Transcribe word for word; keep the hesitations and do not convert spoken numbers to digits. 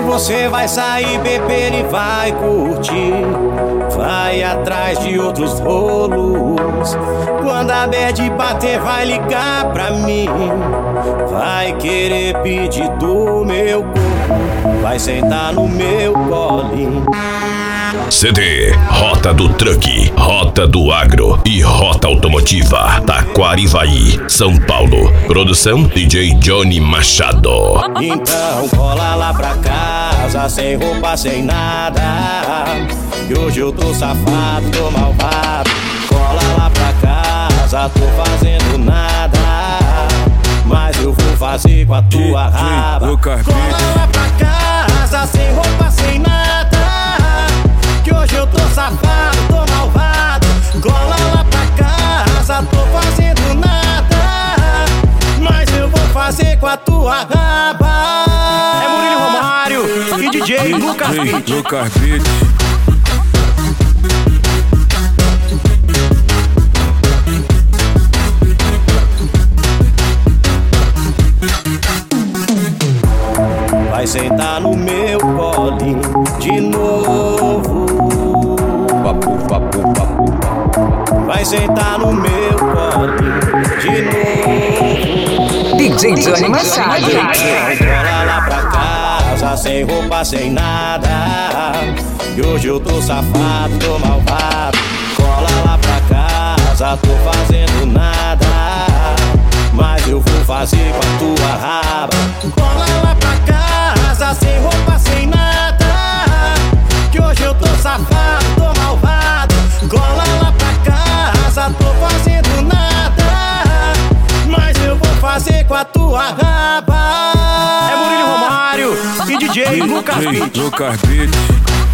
você vai sair, beber e vai curtir. Vai atrás de outros rolos. Quando a bad bater, vai ligar pra mim. Vai querer pedir do meu corpo. Vai sentar no meu colinho. C D Rota do Truck, Rota do Agro e Rota Automotiva, Taquarivaí, São Paulo. Produção D J Johnny Machado. Então cola lá pra casa, sem roupa, sem nada. E hoje eu tô safado, tô malvado. Cola lá pra casa, tô fazendo nada. Mas eu vou fazer com a tua raba. Cola lá pra casa, sem roupa, sem nada. Que hoje eu tô safado, tô malvado. Cola lá pra casa, tô fazendo nada. Mas eu vou fazer com a tua raba. É Murilo Romário e D J Lucas Beat. Lucas Beat. Vai sentar no meu colinho de novo. Papo, papo, papo. Vai sentar no meu colinho de novo. D J Johnny Machado. Cola lá pra casa, sem roupa, sem nada. E hoje eu tô safado, tô malvado. Cola lá pra casa, tô fazendo nada. Mas eu vou fazer com a tua raba. Cola lá pra casa, sem roupa, sem nada. Que hoje eu tô safado, tô malvado. Cola lá pra casa, tô fazendo nada. Mas eu vou fazer com a tua raba. É Murilo Romário e D J Lucas Beat. Lucas Beat.